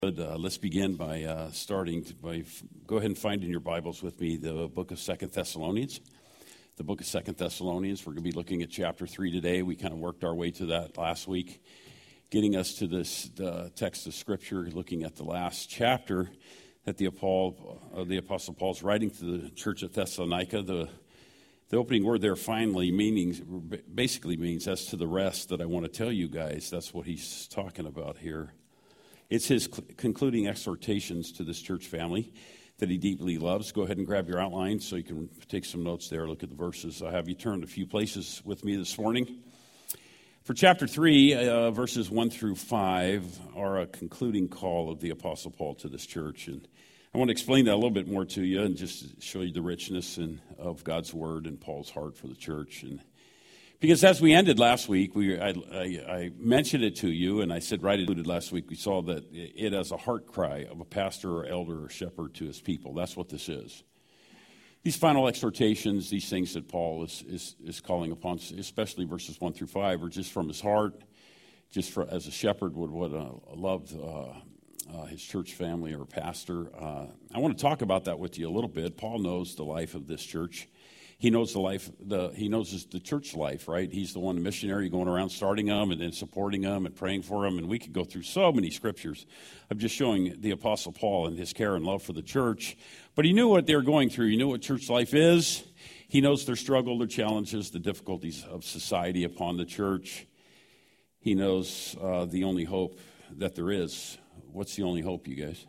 Let's begin by go ahead and find in your Bibles with me the book of 2 Thessalonians. The book of 2 Thessalonians, we're going to be looking at chapter 3 today. We kind of worked our way to that last week, getting us to the text of Scripture, looking at the last chapter that the Apostle Paul's writing to the church of Thessalonica. The opening word there basically means as to the rest that I want to tell you guys. That's what he's talking about here. It's his concluding exhortations to this church family that he deeply loves. Go ahead and grab your outline so you can take some notes there, look at the verses. I have you turn a few places with me this morning. For chapter 3, verses 1 through 5 are a concluding call of the Apostle Paul to this church. And I want to explain that a little bit more to you and just show you the richness of God's Word and Paul's heart for the church. And because as we ended last week, I mentioned it to you, and I said right included last week, we saw that it as a heart cry of a pastor or elder or shepherd to his people. That's what this is. These final exhortations, these things that Paul is calling upon, especially verses 1 through 5, are just from his heart, as a shepherd would love his church family or pastor. I want to talk about that with you a little bit. Paul knows the life of this church. He knows the church life, right? He's the one, the missionary, going around starting them and then supporting them and praying for them. And we could go through so many scriptures of just showing the Apostle Paul and his care and love for the church. But he knew what they were going through. He knew what church life is. He knows their struggle, their challenges, the difficulties of society upon the church. He knows the only hope that there is. What's the only hope, you guys?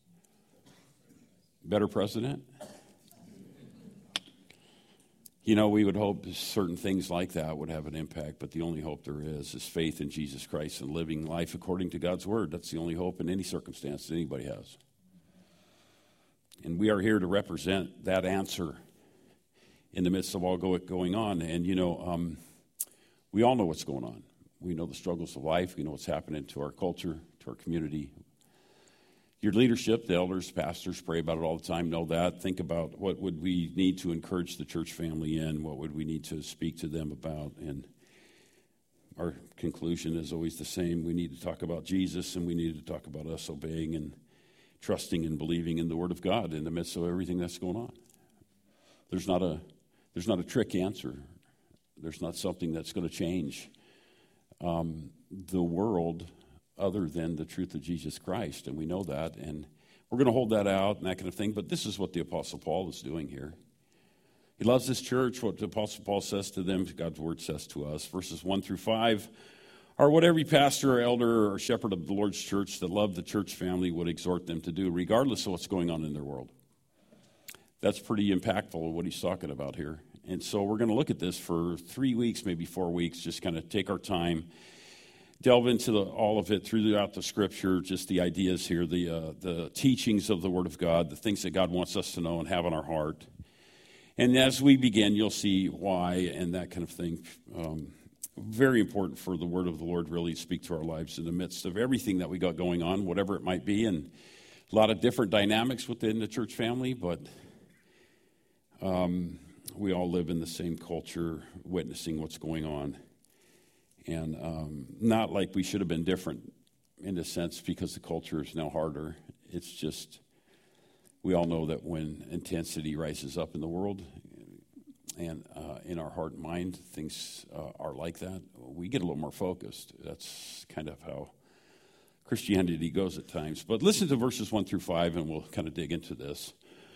Better president? You know, we would hope certain things like that would have an impact, but the only hope there is faith in Jesus Christ and living life according to God's Word. That's the only hope in any circumstance that anybody has. And we are here to represent that answer in the midst of all going on. And, we all know what's going on. We know the struggles of life. We know what's happening to our culture, to our community. Your leadership, the elders, pastors, pray about it all the time, know that. Think about what would we need to encourage the church family in, what would we need to speak to them about. And our conclusion is always the same. We need to talk about Jesus, and we need to talk about us obeying and trusting and believing in the Word of God in the midst of everything that's going on. There's not a trick answer. There's not something that's going to change the world other than the truth of Jesus Christ, and we know that, and we're going to hold that out and that kind of thing, but this is what the Apostle Paul is doing here. He loves this church. What the Apostle Paul says to them, God's Word says to us. Verses 1 through 5 are what every pastor or elder or shepherd of the Lord's church that loved the church family would exhort them to do, regardless of what's going on in their world. That's pretty impactful, what he's talking about here. And so we're going to look at this for 3 weeks, maybe 4 weeks, just kind of take our time, delve into all of it throughout the Scripture, just the ideas here, the teachings of the Word of God, the things that God wants us to know and have in our heart. And as we begin, you'll see why and that kind of thing. Very important for the Word of the Lord really to speak to our lives in the midst of everything that we got going on, whatever it might be, and a lot of different dynamics within the church family, but we all live in the same culture, witnessing what's going on. And not like we should have been different in a sense because the culture is now harder. It's just we all know that when intensity rises up in the world and in our heart and mind, things are like that, we get a little more focused. That's kind of how Christianity goes at times. But listen to verses 1 through 5, and we'll kind of dig into this.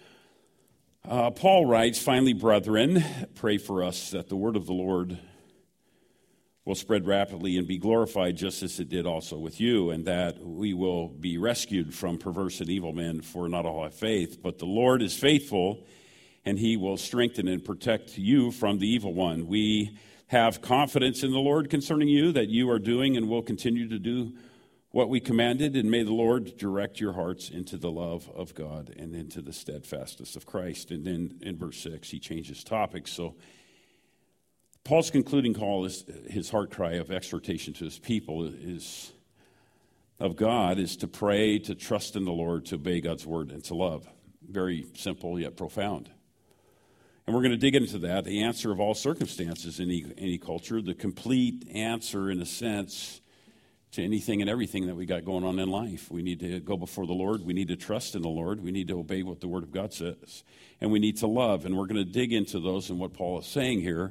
Paul writes, "Finally, brethren, pray for us that the word of the Lord will spread rapidly and be glorified just as it did also with you, and that we will be rescued from perverse and evil men, for not all have faith. But the Lord is faithful, and he will strengthen and protect you from the evil one. We have confidence in the Lord concerning you, that you are doing and will continue to do what we commanded, and may the Lord direct your hearts into the love of God and into the steadfastness of Christ." And then in verse 6, he changes topics. So Paul's concluding call is his heart cry of exhortation to his people of God is to pray, to trust in the Lord, to obey God's word, and to love. Very simple yet profound. And we're going to dig into that, the answer of all circumstances in any culture, the complete answer, in a sense, to anything and everything that we got going on in life. We need to go before the Lord. We need to trust in the Lord. We need to obey what the Word of God says. And we need to love. And we're going to dig into those and what Paul is saying here.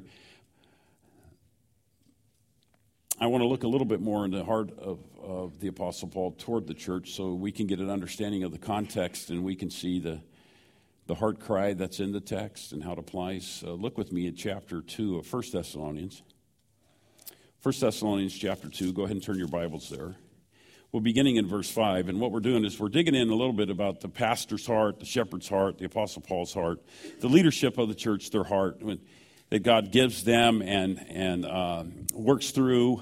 I want to look a little bit more in the heart of the Apostle Paul toward the church so we can get an understanding of the context and we can see the heart cry that's in the text and how it applies. Look with me at chapter 2 of 1 Thessalonians. 1 Thessalonians chapter 2. Go ahead and turn your Bibles there. We're beginning in verse 5, and what we're doing is we're digging in a little bit about the pastor's heart, the shepherd's heart, the Apostle Paul's heart, the leadership of the church, their heart, that God gives them and works through.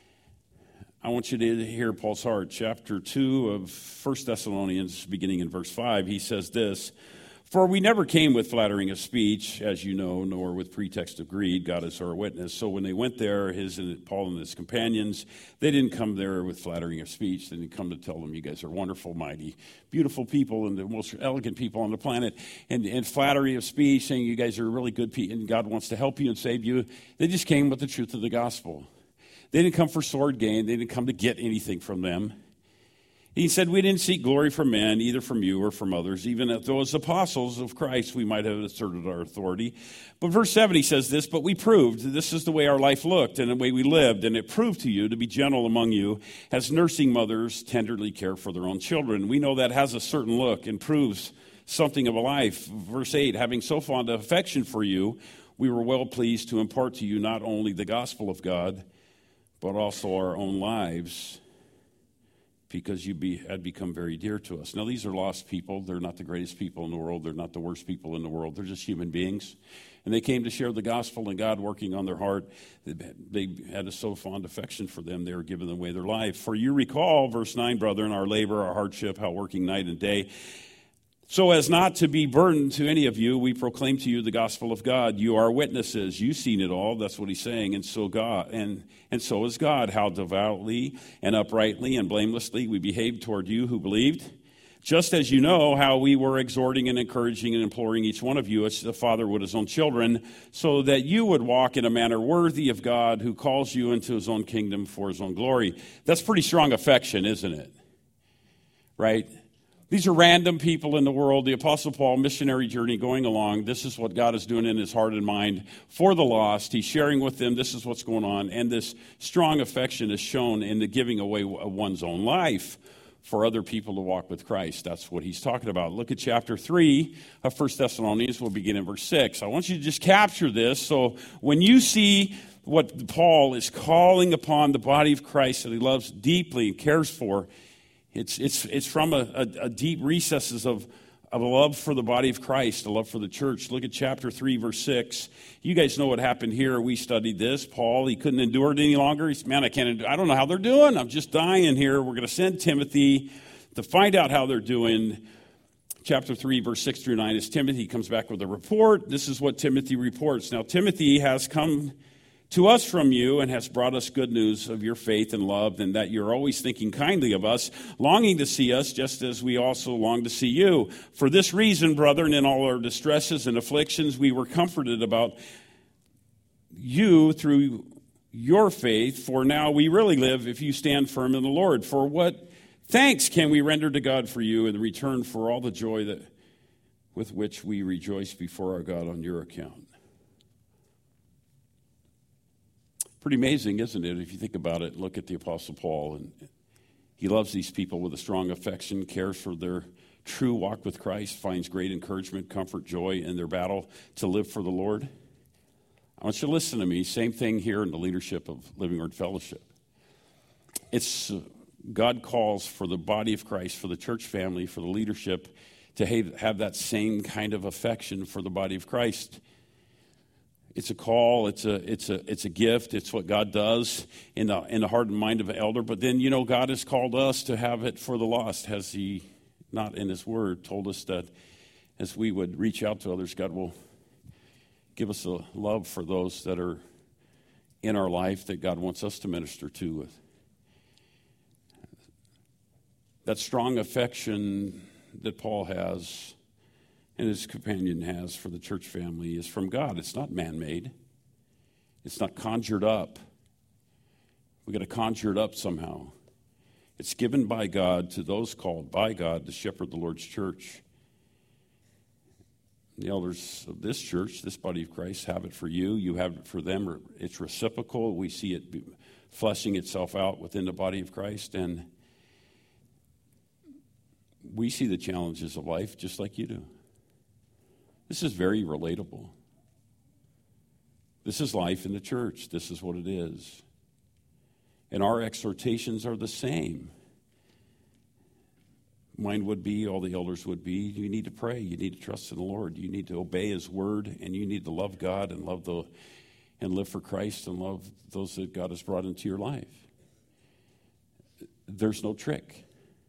I want you to hear Paul's heart. Chapter 2 of 1 Thessalonians, beginning in verse 5, he says this, "For we never came with flattering of speech, as you know, nor with pretext of greed. God is our witness." So when they went there, Paul and his companions, they didn't come there with flattering of speech. They didn't come to tell them, you guys are wonderful, mighty, beautiful people and the most elegant people on the planet. And flattery of speech, saying you guys are really good people and God wants to help you and save you. They just came with the truth of the gospel. They didn't come for sword gain. They didn't come to get anything from them. He said, we didn't seek glory from men, either from you or from others. Even if those apostles of Christ, we might have asserted our authority. But verse 7, he says this, "But we proved, this is the way our life looked and the way we lived, and it proved to you to be gentle among you, as nursing mothers tenderly care for their own children." We know that has a certain look and proves something of a life. Verse 8, "Having so fond of affection for you, we were well pleased to impart to you not only the gospel of God, but also our own lives, because you had become very dear to us." Now, these are lost people. They're not the greatest people in the world. They're not the worst people in the world. They're just human beings. And they came to share the gospel and God working on their heart. They had a so fond affection for them, they were giving away their life. "For you recall," verse 9, "brethren, our labor, our hardship, how working night and day, so as not to be burdened to any of you, we proclaim to you the gospel of God. You are witnesses. You've seen it all." That's what he's saying. "And so God, and so is God, how devoutly and uprightly and blamelessly we behaved toward you who believed. Just as you know how we were exhorting and encouraging and imploring each one of you as the father would his own children, so that you would walk in a manner worthy of God who calls you into his own kingdom for his own glory." That's pretty strong affection, isn't it? Right? These are random people in the world. The Apostle Paul, missionary journey going along. This is what God is doing in his heart and mind for the lost. He's sharing with them, this is what's going on. And this strong affection is shown in the giving away of one's own life for other people to walk with Christ. That's what he's talking about. Look at chapter 3 of 1 Thessalonians. We'll begin in verse 6. I want you to just capture this. So when you see what Paul is calling upon the body of Christ that he loves deeply and cares for, It's from a deep recesses of a love for the body of Christ, a love for the church. Look at chapter 3, verse 6. You guys know what happened here. We studied this. Paul, he couldn't endure it any longer. He said, man, I don't know how they're doing. I'm just dying here. We're going to send Timothy to find out how they're doing. Chapter 3, verse 6 through 9 is Timothy. He comes back with a report. This is what Timothy reports. "Now, Timothy has come to us from you and has brought us good news of your faith and love, and that you're always thinking kindly of us, longing to see us just as we also long to see you. For this reason, brethren, in all our distresses and afflictions, we were comforted about you through your faith, for now we really live if you stand firm in the Lord. For what thanks can we render to God for you in return for all the joy with which we rejoice before our God on your account?" Pretty amazing, isn't it, if you think about it? Look at the Apostle Paul. And he loves these people with a strong affection, cares for their true walk with Christ, finds great encouragement, comfort, joy in their battle to live for the Lord. I want you to listen to me. Same thing here in the leadership of Living Word Fellowship. It's God calls for the body of Christ, for the church family, for the leadership to have that same kind of affection for the body of Christ. It's a call. It's a gift. It's what God does in the heart and mind of an elder. But then, God has called us to have it for the lost. Has He not in His Word told us that as we would reach out to others, God will give us a love for those that are in our life that God wants us to minister to with. That strong affection that Paul has and his companion has for the church family is from God. It's not man-made. It's not conjured up. We've got to conjure it up somehow. It's given by God to those called by God to shepherd the Lord's church. The elders of this church, this body of Christ, have it for you. You have it for them. It's reciprocal. We see it fleshing itself out within the body of Christ. And we see the challenges of life just like you do. This is very relatable. This is life in the church. This is what it is. And our exhortations are the same. Mine would be, all the elders would be, you need to pray. You need to trust in the Lord. You need to obey His word, and you need to love God and live for Christ and love those that God has brought into your life. There's no trick.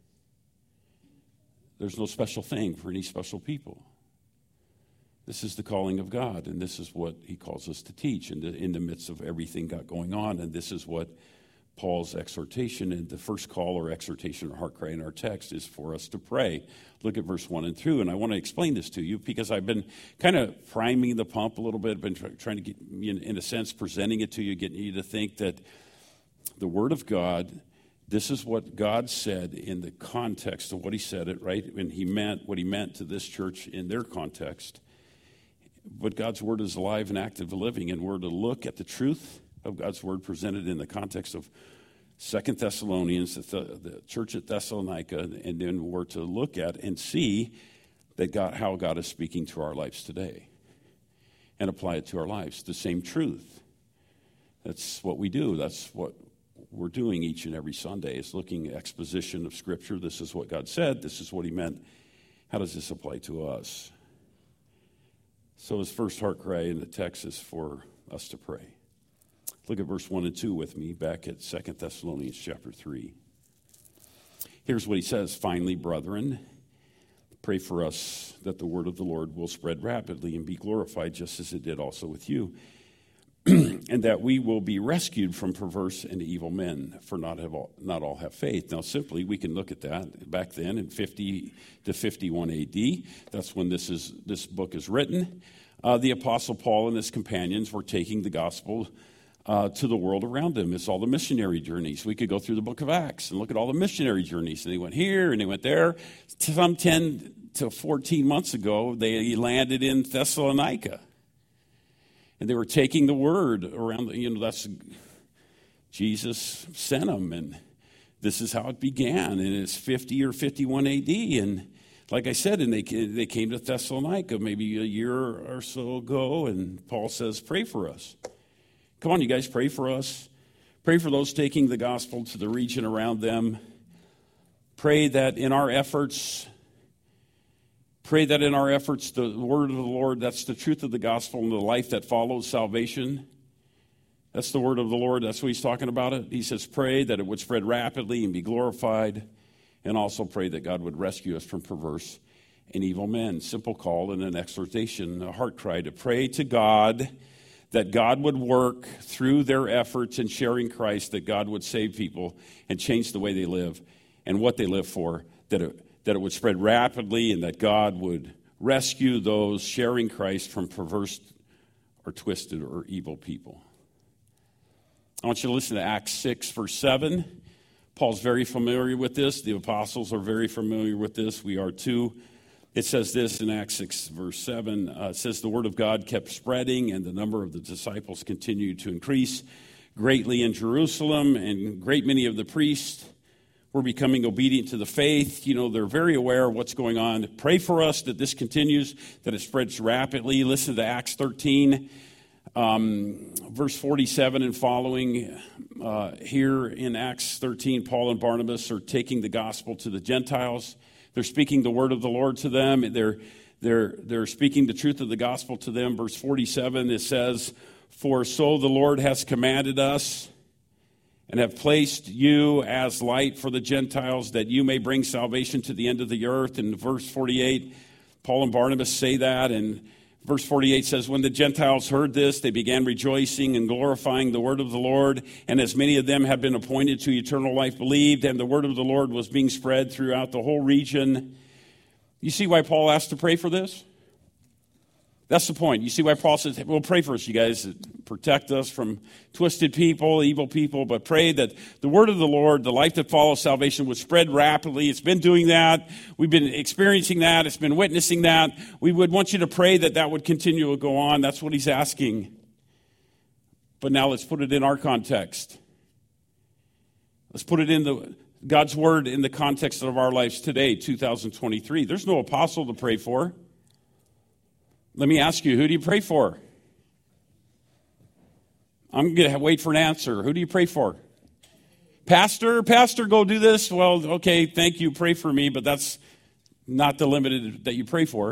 There's no special thing for any special people. This is the calling of God, and this is what He calls us to teach in the midst of everything got going on, and this is what Paul's exhortation and the first call or exhortation or heart cry in our text is for us to pray. Look at verse 1 and 2, and I want to explain this to you because I've been kind of priming the pump a little bit, been trying to get, in a sense, presenting it to you, getting you to think that the Word of God, this is what God said in the context of what He said it, right? And He meant what He meant to this church in their context. But God's Word is alive and active and living, and we're to look at the truth of God's Word presented in the context of 2 Thessalonians, the church at Thessalonica, and then we're to look at and see that how God is speaking to our lives today and apply it to our lives. The same truth. That's what we do. That's what we're doing each and every Sunday, is looking at exposition of Scripture. This is what God said. This is what He meant. How does this apply to us? So His first heart cry in the text is for us to pray. Look at verse 1 and 2 with me back at 2 Thessalonians chapter 3. Here's what he says. Finally, brethren, pray for us that the word of the Lord will spread rapidly and be glorified just as it did also with you, and that we will be rescued from perverse and evil men, for not all have faith. Now, simply, we can look at that back then in 50 to 51 AD. That's when this book is written. The Apostle Paul and his companions were taking the gospel to the world around them. It's all the missionary journeys. We could go through the book of Acts and look at all the missionary journeys. And they went here and they went there. Some 10 to 14 months ago, they landed in Thessalonica. And they were taking the word around, that's Jesus sent them. And this is how it began. And it's 50 or 51 AD. And like I said, and they came to Thessalonica maybe a year or so ago. And Paul says, pray for us. Come on, you guys, pray for us. Pray for those taking the gospel to the region around them. Pray that in our efforts, the word of the Lord, that's the truth of the gospel and the life that follows salvation. That's the word of the Lord. That's what he's talking about it. He says, pray that it would spread rapidly and be glorified, and also pray that God would rescue us from perverse and evil men. Simple call and an exhortation, a heart cry to pray to God that God would work through their efforts in sharing Christ, that God would save people and change the way they live and what they live for, that it would spread rapidly, and that God would rescue those sharing Christ from perverse or twisted or evil people. I want you to listen to Acts 6, verse 7. Paul's very familiar with this. The apostles are very familiar with this. We are too. It says this in Acts 6, verse 7. It says, the word of God kept spreading, and the number of the disciples continued to increase greatly in Jerusalem, and great many of the priests were becoming obedient to the faith. They're very aware of what's going on. Pray for us that this continues, that it spreads rapidly. Listen to Acts 13, verse 47 and following. Here in Acts 13, Paul and Barnabas are taking the gospel to the Gentiles. They're speaking the word of the Lord to them. They're speaking the truth of the gospel to them. Verse 47, it says, for so the Lord has commanded us and have placed you as light for the Gentiles, that you may bring salvation to the end of the earth. In verse 48, Paul and Barnabas say that. And verse 48 says, when the Gentiles heard this, they began rejoicing and glorifying the word of the Lord. And as many of them had been appointed to eternal life believed, and the word of the Lord was being spread throughout the whole region. You see why Paul asked to pray for this? That's the point. You see why Paul says, we'll pray for us, you guys, protect us from twisted people, evil people, but pray that the word of the Lord, the life that follows salvation, would spread rapidly. It's been doing that. We've been experiencing that. It's been witnessing that. We would want you to pray that that would continue to go on. That's what he's asking. But now let's put it in our context. Let's put it in God's word in the context of our lives today, 2023. There's no apostle to pray for. Let me ask you, who do you pray for? I'm going to wait for an answer. Who do you pray for? Pastor, go do this. Well, okay, thank you, pray for me, but that's not the limit that you pray for.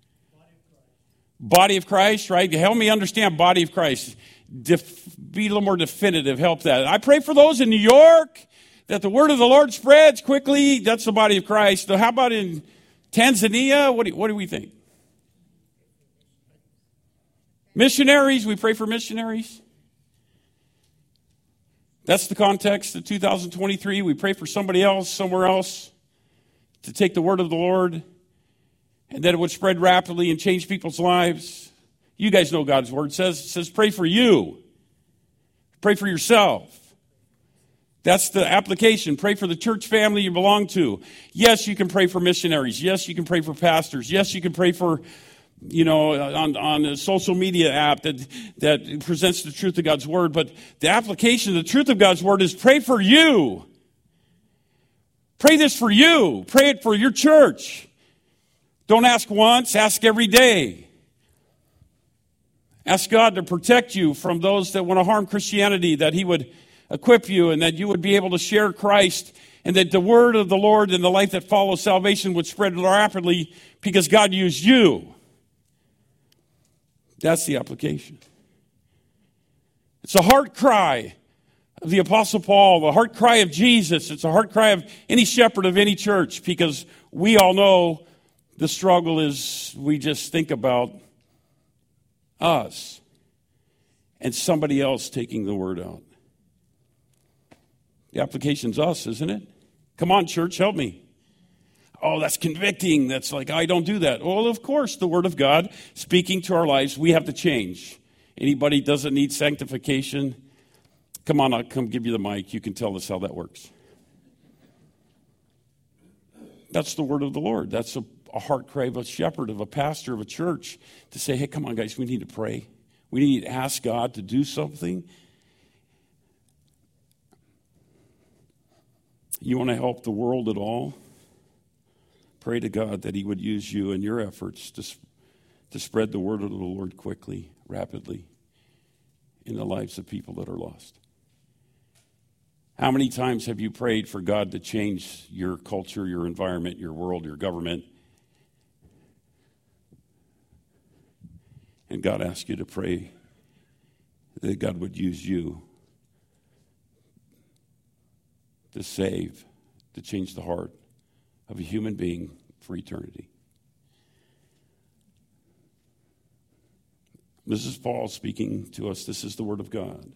Body of Christ, right? Help me understand body of Christ. Be a little more definitive. Help that. I pray for those in New York, that the word of the Lord spreads quickly. That's the body of Christ. So how about in Tanzania? What do we think? Missionaries, we pray for missionaries. That's the context of 2023. We pray for somebody else, somewhere else, to take the word of the Lord, and that it would spread rapidly and change people's lives. You guys know God's word says pray for you. Pray for yourself. That's the application. Pray for the church family you belong to. Yes, you can pray for missionaries. Yes, you can pray for pastors. Yes, you can pray for, on a social media app that presents the truth of God's word. But the application of the truth of God's word is pray for you. Pray this for you. Pray it for your church. Don't ask once, ask every day. Ask God to protect you from those that want to harm Christianity, that he would equip you and that you would be able to share Christ, and that the word of the Lord and the life that follows salvation would spread rapidly because God used you. That's the application. It's a heart cry of the Apostle Paul, the heart cry of Jesus. It's a heart cry of any shepherd of any church, because we all know the struggle is we just think about us and somebody else taking the word out. The application's us, isn't it? Come on, church, help me. Oh, that's convicting. That's like, I don't do that. Well, of course, the word of God speaking to our lives, we have to change. Anybody doesn't need sanctification? Come on, I'll come give you the mic. You can tell us how that works. That's the word of the Lord. That's a heart cry of a shepherd, of a pastor, of a church, to say, hey, come on, guys, we need to pray. We need to ask God to do something. You want to help the world at all? Pray to God that he would use you and your efforts to spread the word of the Lord quickly, rapidly, in the lives of people that are lost. How many times have you prayed for God to change your culture, your environment, your world, your government? And God asked you to pray that God would use you to save, to change the heart of a human being for eternity. This is Paul speaking to us. This is the word of God.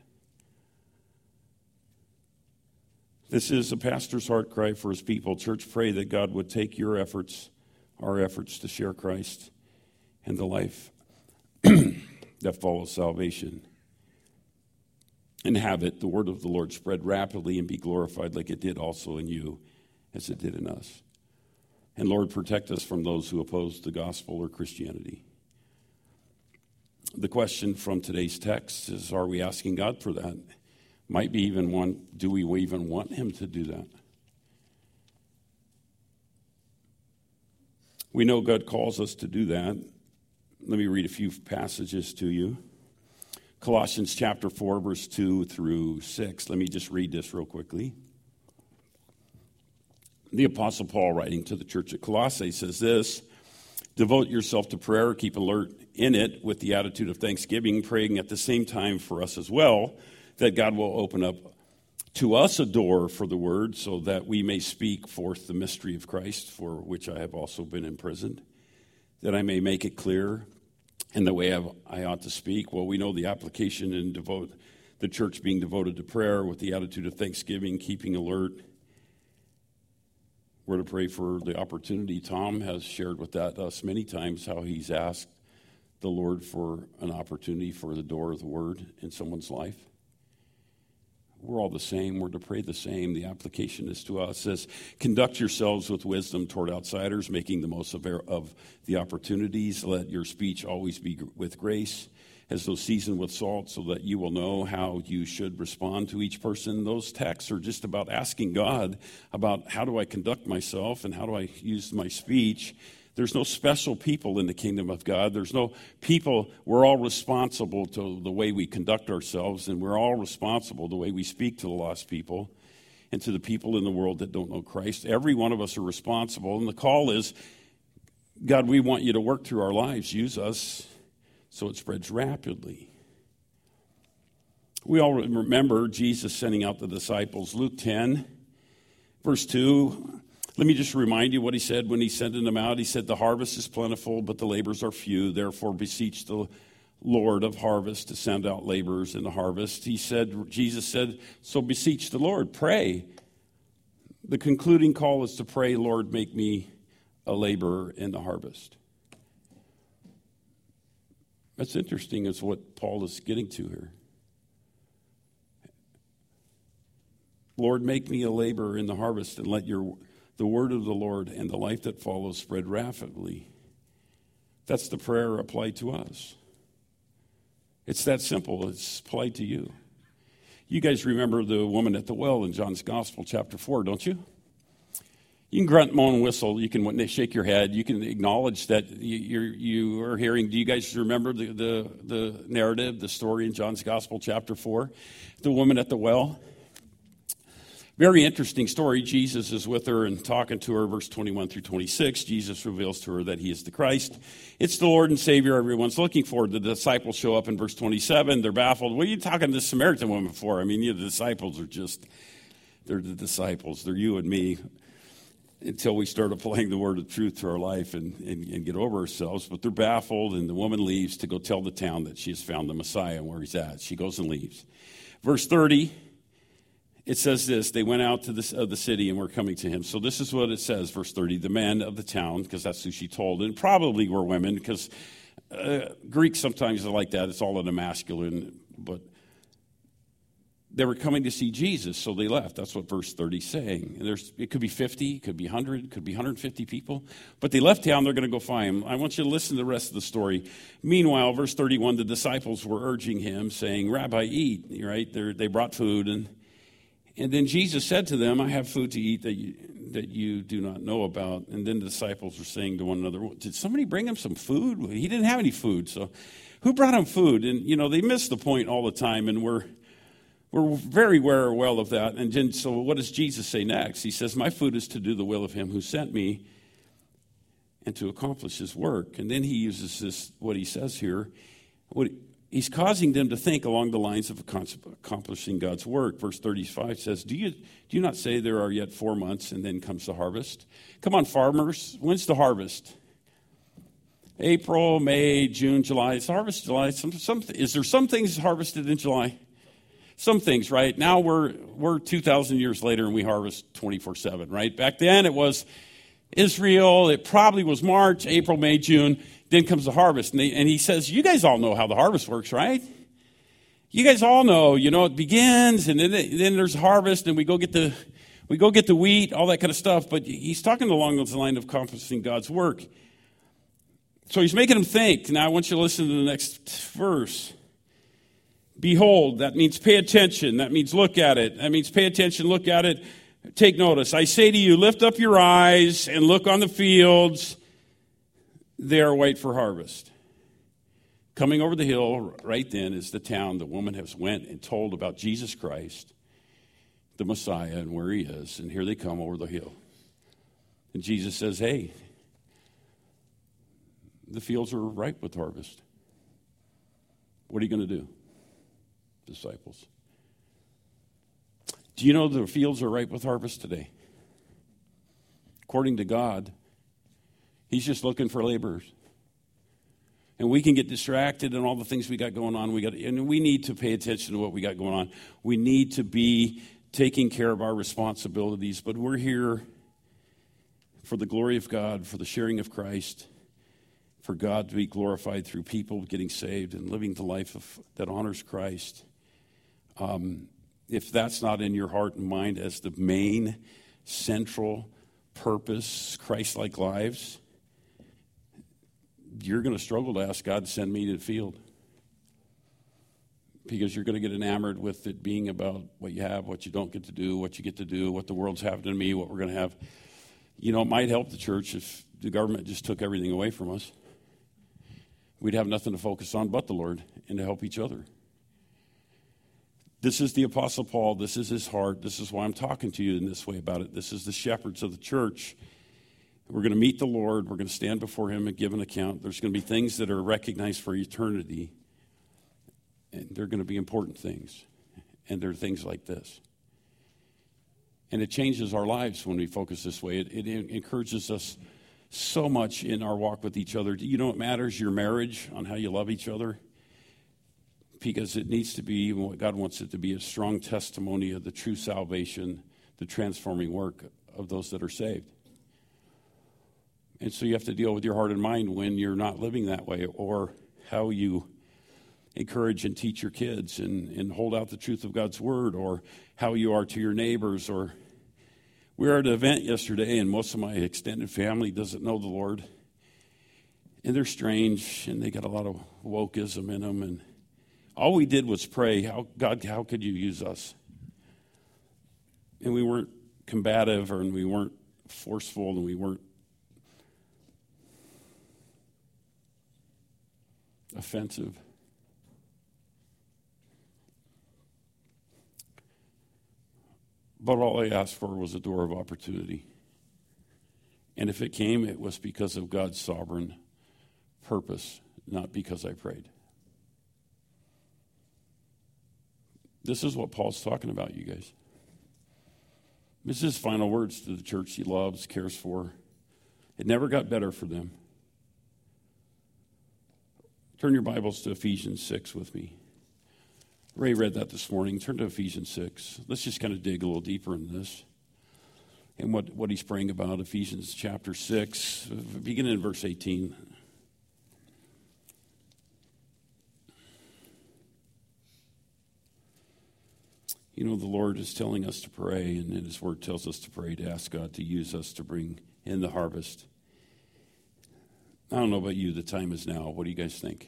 This is a pastor's heart cry for his people. Church, pray that God would take your efforts, our efforts to share Christ and the life that follows salvation, and have it, the word of the Lord, spread rapidly and be glorified like it did also in you as it did in us. And Lord, protect us from those who oppose the gospel or Christianity. The question from today's text is, are we asking God for that? Might be even one, do we even want him to do that? We know God calls us to do that. Let me read a few passages to you. Colossians chapter 4, verse 2 through 6. Let me just read this real quickly. The Apostle Paul, writing to the church at Colossae, says this: devote yourself to prayer, keep alert in it with the attitude of thanksgiving, praying at the same time for us as well, that God will open up to us a door for the word, so that we may speak forth the mystery of Christ, for which I have also been imprisoned, that I may make it clear in the way I ought to speak. Well, we know the application in the church being devoted to prayer with the attitude of thanksgiving, keeping alert. We're to pray for the opportunity. Tom has shared with us many times how he's asked the Lord for an opportunity for the door of the word in someone's life? We're all the same. We're to pray the same. The application is to us. It says, conduct yourselves with wisdom toward outsiders, making the most of the opportunities. Let your speech always be with grace, as though seasoned with salt, so that you will know how you should respond to each person. Those texts are just about asking God about how do I conduct myself and how do I use my speech. There's no special people in the kingdom of God. There's no people. We're all responsible to the way we conduct ourselves, and we're all responsible the way we speak to the lost people and to the people in the world that don't know Christ. Every one of us are responsible, and the call is, God, we want you to work through our lives. Use us so it spreads rapidly. We all remember Jesus sending out the disciples. Luke 10, verse 2. Let me just remind you what he said when he sent them out. He said, the harvest is plentiful, but the laborers are few. Therefore, beseech the Lord of harvest to send out laborers in the harvest. Jesus said, so beseech the Lord, pray. The concluding call is to pray, Lord, make me a laborer in the harvest. That's interesting. It's what Paul is getting to here. Lord, make me a laborer in the harvest, and let the word of the Lord and the life that follows spread rapidly. That's the prayer applied to us. It's that simple. It's applied to you. You guys remember the woman at the well in John's Gospel, chapter 4, don't you? You can grunt, moan, whistle. You can shake your head. You can acknowledge that you are hearing. Do you guys remember the narrative, the story in John's Gospel, chapter 4? The woman at the well. Very interesting story. Jesus is with her and talking to her, verse 21 through 26. Jesus reveals to her that he is the Christ. It's the Lord and Savior everyone's looking for. The disciples show up in verse 27. They're baffled. What are you talking to this Samaritan woman for? I mean, the disciples are they're the disciples. They're you and me until we start applying the word of truth to our life and get over ourselves. But they're baffled, and the woman leaves to go tell the town that she has found the Messiah and where he's at. She goes and leaves. Verse 30. It says this, they went out to the city and were coming to him. So this is what it says, verse 30, the men of the town, because that's who she told, and probably were women, because Greeks sometimes are like that. It's all in the masculine, but they were coming to see Jesus, so they left. That's what verse 30 is saying. And it could be 50, it could be 100, it could be 150 people, but they left town, they're going to go find him. I want you to listen to the rest of the story. Meanwhile, verse 31, the disciples were urging him, saying, Rabbi, eat, right? They brought food, and then Jesus said to them, I have food to eat that you do not know about. And then the disciples were saying to one another, did somebody bring him some food? He didn't have any food. So who brought him food? And, they miss the point all the time. And we're very well of that. And then, so what does Jesus say next? He says, my food is to do the will of him who sent me and to accomplish his work. And then he uses this, what he says here, he's causing them to think along the lines of accomplishing God's work. Verse 35 says, do you not say there are yet 4 months and then comes the harvest? Come on, farmers. When's the harvest? April, May, June, July. It's harvest July. Is there some things harvested in July? Some things, right? Now we're 2,000 years later and we harvest 24/7, right? Back then it was Israel. It probably was March, April, May, June. Then comes the harvest. And he says, you guys all know how the harvest works, right? You guys all know, it begins and then there's harvest and we go get the wheat, all that kind of stuff. But he's talking along the line of accomplishing God's work. So he's making them think. Now I want you to listen to the next verse. Behold, that means pay attention. That means look at it. That means pay attention, look at it, take notice. I say to you, lift up your eyes and look on the fields. They are white for harvest. Coming over the hill right then is the town the woman has went and told about Jesus Christ, the Messiah, and where he is. And here they come over the hill. And Jesus says, hey, the fields are ripe with harvest. What are you going to do, disciples? Do you know the fields are ripe with harvest today? According to God, he's just looking for laborers. And we can get distracted in all the things we got going on. And we need to pay attention to what we got going on. We need to be taking care of our responsibilities. But we're here for the glory of God, for the sharing of Christ, for God to be glorified through people getting saved and living the life that honors Christ. If that's not in your heart and mind as the main central purpose, Christ-like lives, you're going to struggle to ask God to send me to the field, because you're going to get enamored with it being about what you have, what you don't get to do, what you get to do, what the world's happening to me, what we're going to have. You know, it might help the church if the government just took everything away from us. We'd have nothing to focus on but the Lord and to help each other. This is the Apostle Paul. This is his heart. This is why I'm talking to you in this way about it. This is the shepherds of the church. We're going to meet the Lord. We're going to stand before him and give an account. There's going to be things that are recognized for eternity. And they're going to be important things. And they're things like this. And it changes our lives when we focus this way. It encourages us so much in our walk with each other. You know what matters? Your marriage, on how you love each other. Because it needs to be, what God wants it to be, a strong testimony of the true salvation, the transforming work of those that are saved. And so you have to deal with your heart and mind when you're not living that way, or how you encourage and teach your kids and hold out the truth of God's word, or how you are to your neighbors. Or we were at an event yesterday, and most of my extended family doesn't know the Lord. And they're strange, and they got a lot of wokeism in them, and all we did was pray, God, how could you use us? And we weren't combative, and we weren't forceful, and we weren't offensive. But all I asked for was a door of opportunity. And if it came, it was because of God's sovereign purpose, not because I prayed. This is what Paul's talking about, you guys. This is his final words to the church he loves, cares for. It never got better for them. Turn your Bibles to Ephesians 6 with me. Ray read that this morning. Turn to Ephesians 6. Let's just kind of dig a little deeper in this and what he's praying about. Ephesians chapter 6, beginning in verse 18. You know, the Lord is telling us to pray, and in his word tells us to pray, to ask God to use us to bring in the harvest. I don't know about you, the time is now. What do you guys think?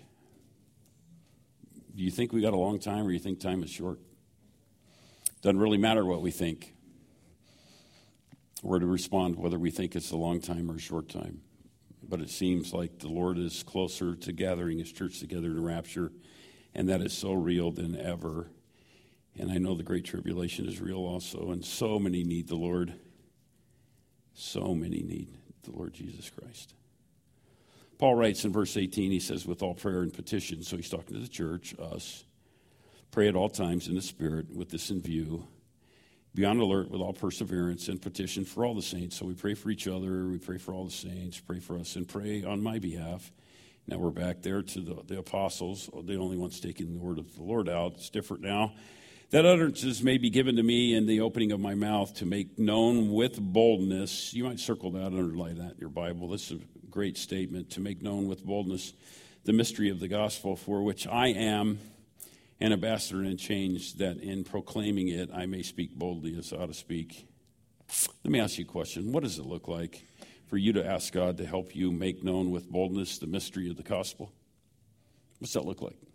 Do you think we got a long time, or you think time is short? Doesn't really matter what we think. We're to respond whether we think it's a long time or a short time. But it seems like the Lord is closer to gathering his church together in rapture, and that is so real than ever. And I know the Great Tribulation is real also, and so many need the Lord. So many need the Lord Jesus Christ. Paul writes in verse 18, he says, with all prayer and petition, so he's talking to the church, us, pray at all times in the Spirit with this in view. Be on alert with all perseverance and petition for all the saints. So we pray for each other, we pray for all the saints, pray for us, and pray on my behalf. Now we're back there to the apostles, the only ones taking the word of the Lord out. It's different now. That utterances may be given to me in the opening of my mouth to make known with boldness. You might circle that, underline that in your Bible. This is a great statement, to make known with boldness the mystery of the gospel, for which I am an ambassador in chains, that in proclaiming it I may speak boldly as I ought to speak. Let me ask you a question. What does it look like for you to ask God to help you make known with boldness the mystery of the gospel? What's that look like?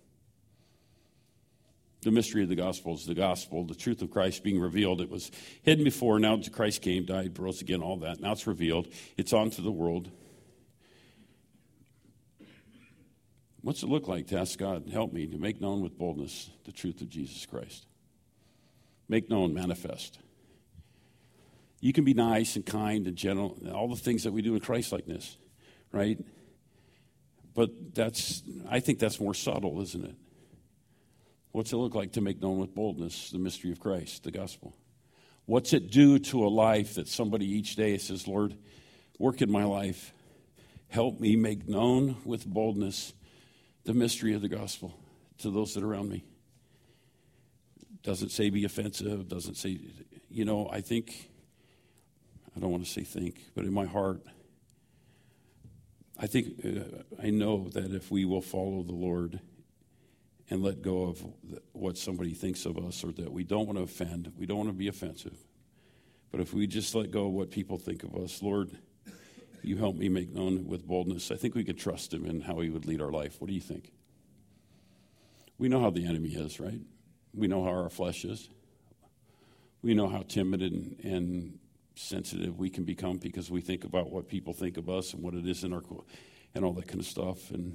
The mystery of the gospel is the gospel, the truth of Christ being revealed. It was hidden before. Now Christ came, died, rose again, all that. Now it's revealed. It's on to the world. What's it look like to ask God, help me to make known with boldness the truth of Jesus Christ? Make known, manifest. You can be nice and kind and gentle, and all the things that we do in Christ-likeness, right? But I think that's more subtle, isn't it? What's it look like to make known with boldness the mystery of Christ, the gospel? What's it do to a life that somebody each day says, Lord, work in my life. Help me make known with boldness the mystery of the gospel to those that are around me. Doesn't say be offensive. Doesn't say, I don't want to say think, but in my heart, I know that if we will follow the Lord and let go of what somebody thinks of us, or that we don't want to offend, we don't want to be offensive, but if we just let go of what people think of us, Lord, you help me make known with boldness, I think we could trust him in how he would lead our life. What do you think? We know how the enemy is, right? We know how our flesh is. We know how timid and sensitive we can become because we think about what people think of us and what it is in our, and all that kind of stuff. And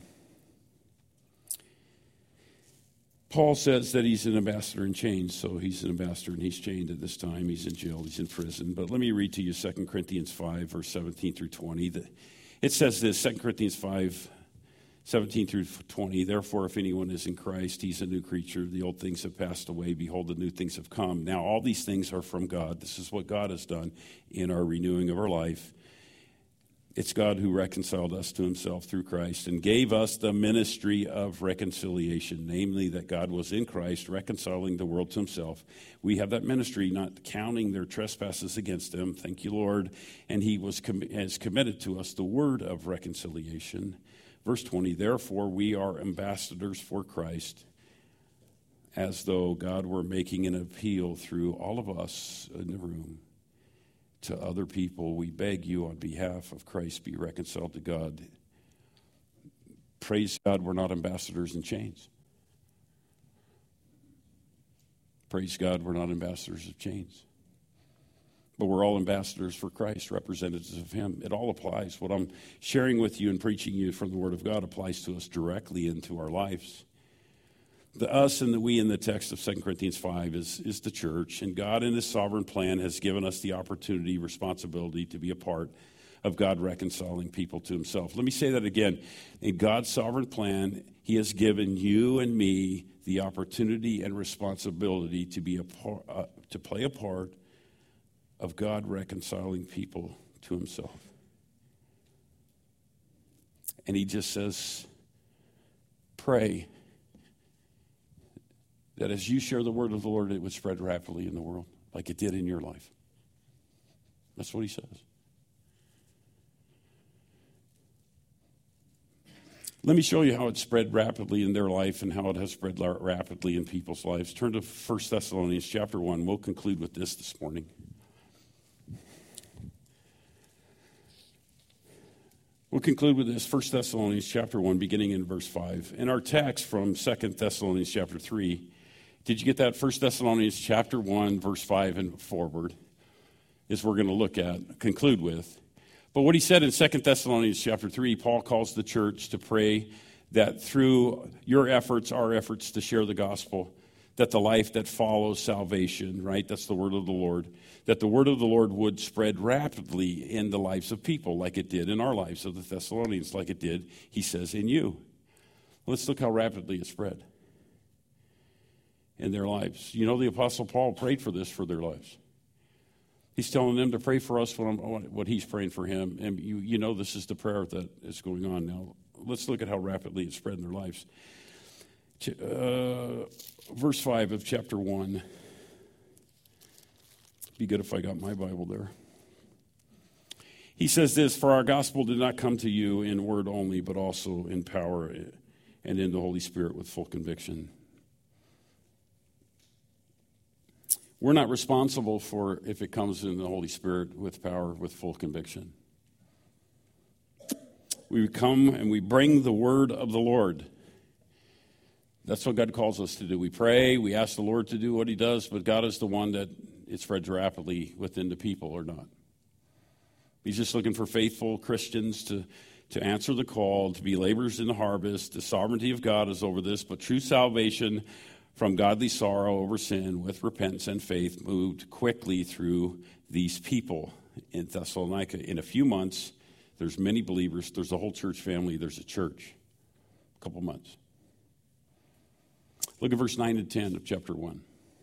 Paul says that he's an ambassador in chains, so he's an ambassador and he's chained at this time. He's in jail, he's in prison. But let me read to you 2 Corinthians 5, verse 17 through 20. It says this, 2 Corinthians 5, 17 through 20, therefore, if anyone is in Christ, he's a new creature. The old things have passed away. Behold, the new things have come. Now, all these things are from God. This is what God has done in our renewing of our life. It's God who reconciled us to himself through Christ and gave us the ministry of reconciliation, namely that God was in Christ reconciling the world to himself. We have that ministry, not counting their trespasses against them. Thank you, Lord. And he has committed to us the word of reconciliation. Verse 20, therefore we are ambassadors for Christ, as though God were making an appeal through all of us in the room to other people. We beg you on behalf of Christ, be reconciled to God. Praise God, we're not ambassadors in chains. Praise God, we're not ambassadors of chains. But we're all ambassadors for Christ, representatives of him. It all applies. What I'm sharing with you and preaching you from the Word of God applies to us directly into our lives. The us and the we in the text of 2 Corinthians 5 is the church. And God in his sovereign plan has given us the opportunity, responsibility to be a part of God reconciling people to himself. Let me say that again. In God's sovereign plan, he has given you and me the opportunity and responsibility to be to play a part of God reconciling people to himself. And he just says, pray that as you share the word of the Lord, it would spread rapidly in the world like it did in your life. That's what he says. Let me show you how it spread rapidly in their life and how it has spread rapidly in people's lives. Turn to 1 Thessalonians chapter 1. We'll conclude with this morning. We'll conclude with this, 1 Thessalonians chapter 1, beginning in verse 5. In our text from 2 Thessalonians chapter 3, did you get that? 1 Thessalonians chapter 1, verse 5 and forward is we're going to look at, conclude with. But what he said in 2 Thessalonians chapter 3, Paul calls the church to pray that through your efforts, our efforts to share the gospel, that the life that follows salvation, right, that's the word of the Lord, that the word of the Lord would spread rapidly in the lives of people like it did in our lives of the Thessalonians, like it did, he says, in you. Let's look how rapidly it spread in their lives. You know, the Apostle Paul prayed for this for their lives. He's telling them to pray for us what he's praying for him. And you know this is the prayer that is going on now. Let's look at how rapidly it spread in their lives. Verse 5 of chapter 1. Be good if I got my Bible there. He says this, for our gospel did not come to you in word only, but also in power and in the Holy Spirit with full conviction. We're not responsible for if it comes in the Holy Spirit with power, with full conviction. We come and we bring the word of the Lord. That's what God calls us to do. We pray, we ask the Lord to do what he does, but God is the one that it spreads rapidly within the people or not. He's just looking for faithful Christians to answer the call, to be laborers in the harvest. The sovereignty of God is over this, but true salvation from godly sorrow over sin with repentance and faith moved quickly through these people in Thessalonica. In a few months, there's many believers. There's a whole church family. There's a church. A couple months. Look at verse 9 and 10 of chapter 1.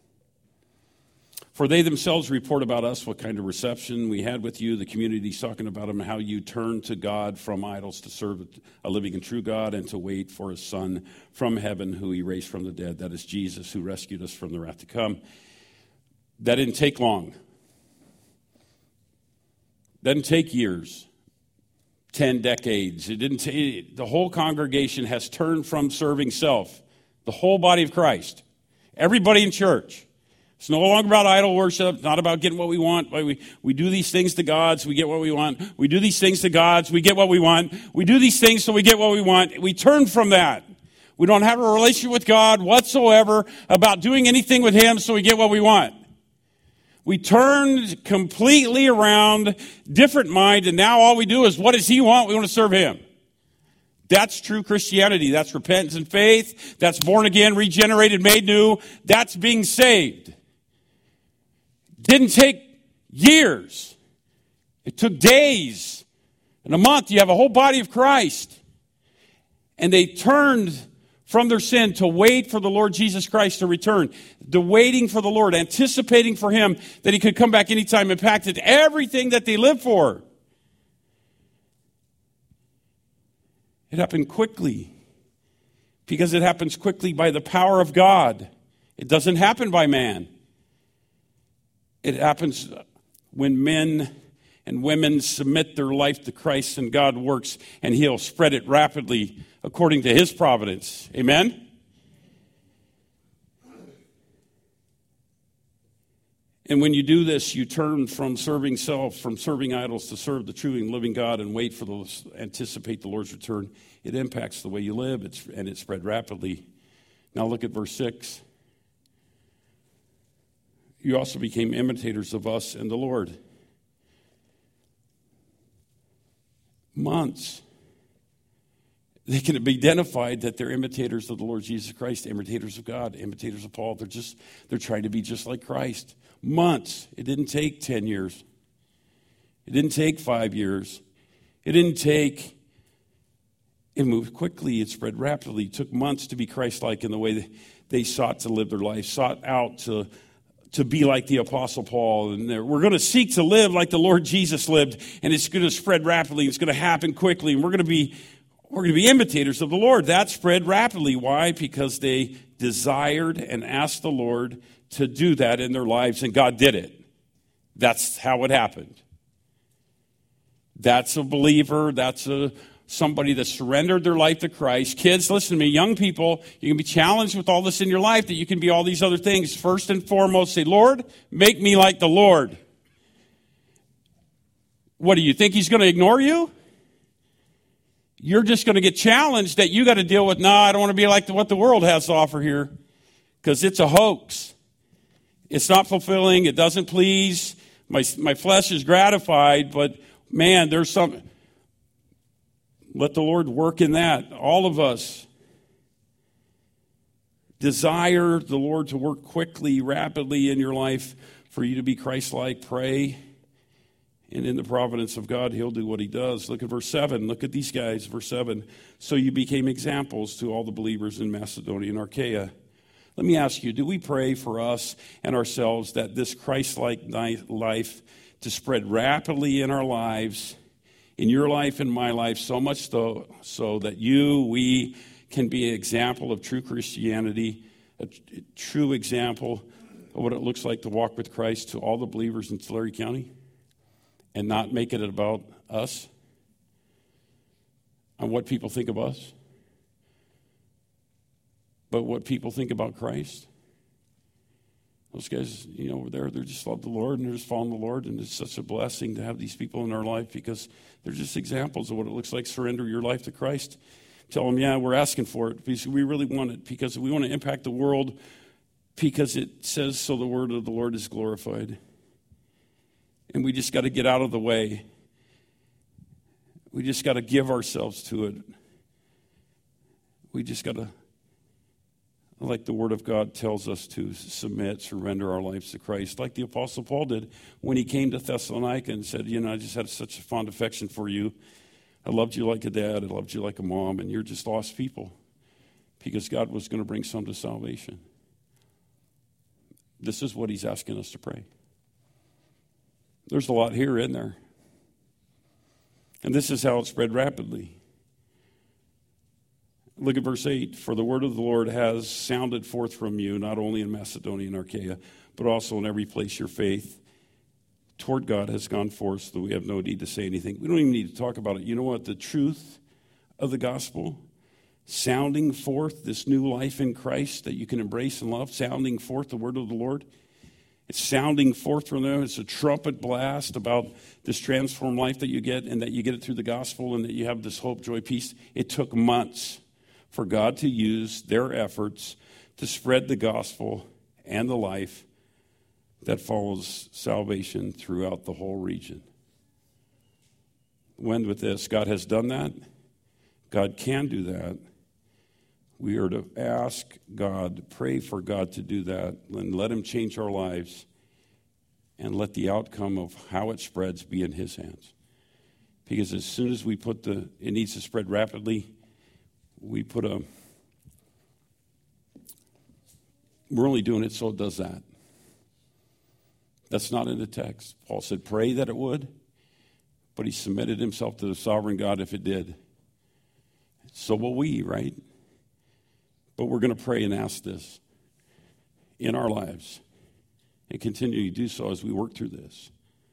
For they themselves report about us what kind of reception we had with you. The community's talking about them, how you turned to God from idols to serve a living and true God and to wait for his Son from heaven who he raised from the dead. That is Jesus who rescued us from the wrath to come. That didn't take long. That didn't take years. 10 decades. It didn't take, the whole congregation has turned from serving self. The whole body of Christ. Everybody in church. It's no longer about idol worship, not about getting what we want. We do these things to God so we get what we want. We do these things to God so we get what we want. We do these things so we get what we want. We turn from that. We don't have a relationship with God whatsoever about doing anything with Him so we get what we want. We turned completely around, different mind, and now all we do is, what does He want? We want to serve Him. That's true Christianity. That's repentance and faith. That's born again, regenerated, made new. That's being saved. Didn't take years. It took days. In a month, you have a whole body of Christ. And they turned from their sin to wait for the Lord Jesus Christ to return. The waiting for the Lord, anticipating for Him that He could come back anytime, impacted everything that they lived for. It happened quickly because it happens quickly by the power of God. It doesn't happen by man. It happens when men and women submit their life to Christ and God works and He'll spread it rapidly according to His providence. Amen? And when you do this, you turn from serving self, from serving idols to serve the true and living God and wait for anticipate the Lord's return. It impacts the way you live, and it spread rapidly. Now look at verse 6. You also became imitators of us and the Lord. Months. They can be identified that they're imitators of the Lord Jesus Christ, imitators of God, imitators of Paul. They're trying to be just like Christ. Months. It didn't take 10 years. It didn't take 5 years. It moved quickly. It spread rapidly. It took months to be Christ-like in the way they sought to live their life, sought out to be like the Apostle Paul. And we're going to seek to live like the Lord Jesus lived, and it's going to spread rapidly. It's going to happen quickly, and we're going to be imitators of the Lord. That spread rapidly. Why? Because they desired and asked the Lord to do that in their lives, and God did it. That's how it happened. That's a believer. That's somebody that surrendered their life to Christ. Kids, listen to me. Young people, you can be challenged with all this in your life, that you can be all these other things. First and foremost, say, Lord, make me like the Lord. What, do you think He's going to ignore you? You're just going to get challenged that you got to deal with, I don't want to be like what the world has to offer here, because it's a hoax. It's not fulfilling. It doesn't please. My flesh is gratified, but man, there's some. Let the Lord work in that. All of us desire the Lord to work quickly, rapidly in your life for you to be Christ-like. Pray. And in the providence of God, He'll do what He does. Look at verse 7. Look at these guys. Verse 7. So you became examples to all the believers in Macedonia and Achaia. Let me ask you, do we pray for us and ourselves that this Christ-like life to spread rapidly in our lives, in your life and my life, so much so that we can be an example of true Christianity, a true example of what it looks like to walk with Christ to all the believers in Tulare County, and not make it about us and what people think of us, but what people think about Christ? Those guys, over there, they just love the Lord and they're just following the Lord, and it's such a blessing to have these people in our life because they're just examples of what it looks like. Surrender your life to Christ. Tell them, we're asking for it because we really want it, because we want to impact the world, because it says so the word of the Lord is glorified. And we just got to get out of the way. We just got to give ourselves to it. We just got to, like the Word of God tells us to, submit, surrender our lives to Christ, like the Apostle Paul did when he came to Thessalonica and said, I just had such a fond affection for you. I loved you like a dad. I loved you like a mom, and you're just lost people, because God was going to bring some to salvation. This is what He's asking us to pray. There's a lot here in there. And this is how it spread rapidly. Look at verse 8. For the word of the Lord has sounded forth from you, not only in Macedonia and Achaia, but also in every place your faith toward God has gone forth, so we have no need to say anything. We don't even need to talk about it. You know what? The truth of the gospel, sounding forth this new life in Christ that you can embrace and love, sounding forth the word of the Lord. It's sounding forth from them. It's a trumpet blast about this transformed life that you get, and that you get it through the gospel, and that you have this hope, joy, peace. It took months for God to use their efforts to spread the gospel and the life that follows salvation throughout the whole region. We'll end with this. God has done that. God can do that. We are to ask God, pray for God to do that, and let him change our lives, and let the outcome of how it spreads be in his hands. Because as soon as we put it needs to spread rapidly, we're only doing it so it does that. That's not in the text. Paul said, pray that it would, but he submitted himself to the sovereign God if it did. So will we, right? But we're going to pray and ask this in our lives, and continue to do so as we work through this.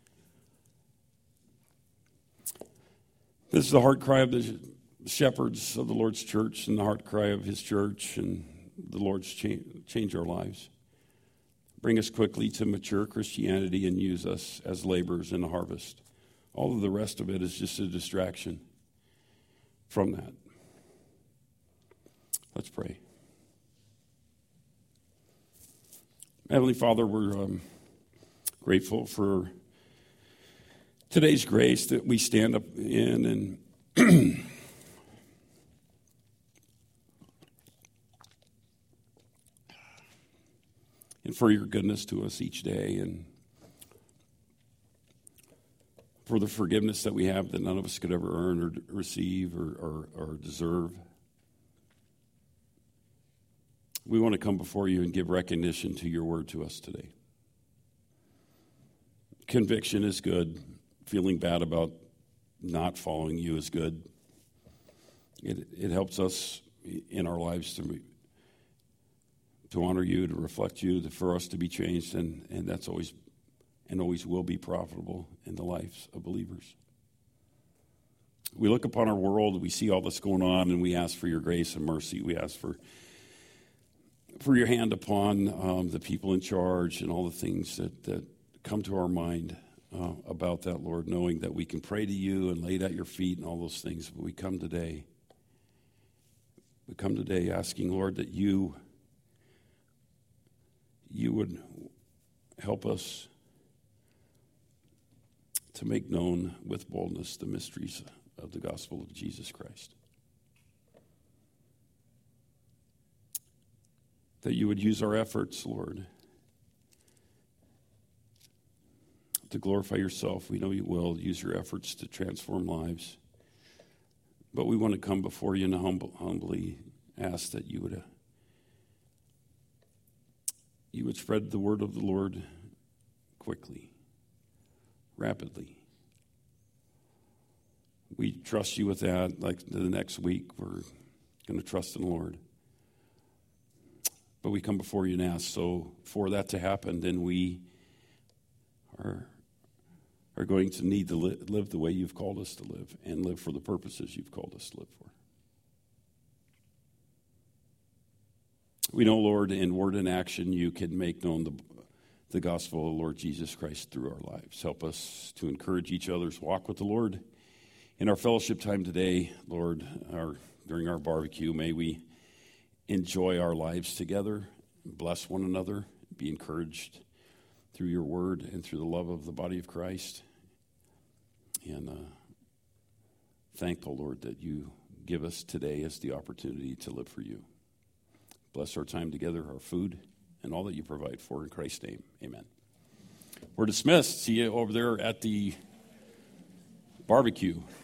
This is the heart cry of the shepherds of the Lord's church, and the heart cry of his church, and the Lord's change our lives. Bring us quickly to mature Christianity and use us as laborers in the harvest. All of the rest of it is just a distraction from that. Let's pray. Heavenly Father, we're grateful for today's grace that we stand up in, and and for your goodness to us each day, and for the forgiveness that we have that none of us could ever earn or receive or deserve. We want to come before you and give recognition to your word to us today. Conviction is good. Feeling bad about not following you is good. It helps us in our lives to honor you, to reflect you, for us to be changed, and that's always will be profitable in the lives of believers. We look upon our world, we see all this going on, and we ask for your grace and mercy. We ask for your hand upon the people in charge and all the things that come to our mind about that, Lord, knowing that we can pray to you and lay it at your feet and all those things. But we come today asking, Lord, that you would help us to make known with boldness the mysteries of the gospel of Jesus Christ. That you would use our efforts, Lord, to glorify yourself. We know you will use your efforts to transform lives. But we want to come before you and humbly ask that you would spread the word of the Lord quickly, rapidly. We trust you with that. Like the next week, we're going to trust in the Lord. But we come before you and ask, so for that to happen, then we are going to need to live the way you've called us to live, and live for the purposes you've called us to live for. We know, Lord, in word and action, you can make known the gospel of the Lord Jesus Christ through our lives. Help us to encourage each other's walk with the Lord. In our fellowship time today, Lord, during our barbecue, may we enjoy our lives together, bless one another, be encouraged through your word and through the love of the body of Christ. And thankful, Lord, that you give us today as the opportunity to live for you. Bless our time together, our food, and all that you provide for. In Christ's name, amen. We're dismissed. See you over there at the barbecue.